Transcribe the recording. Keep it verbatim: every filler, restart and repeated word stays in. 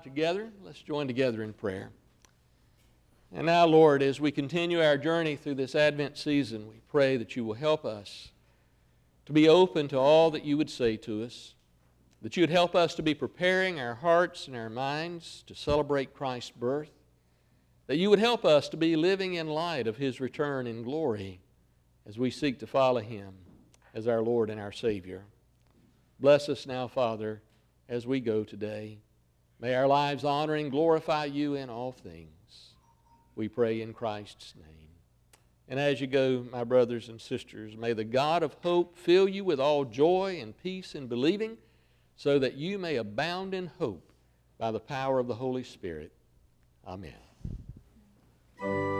together. Let's join together in prayer. And now, Lord, as we continue our journey through this Advent season, we pray that you will help us to be open to all that you would say to us, that you would help us to be preparing our hearts and our minds to celebrate Christ's birth, that you would help us to be living in light of his return in glory as we seek to follow him as our Lord and our Savior. Bless us now, Father, as we go today. May our lives honor and glorify you in all things. We pray in Christ's name. And as you go, my brothers and sisters, may the God of hope fill you with all joy and peace in believing, so that you may abound in hope by the power of the Holy Spirit. Amen.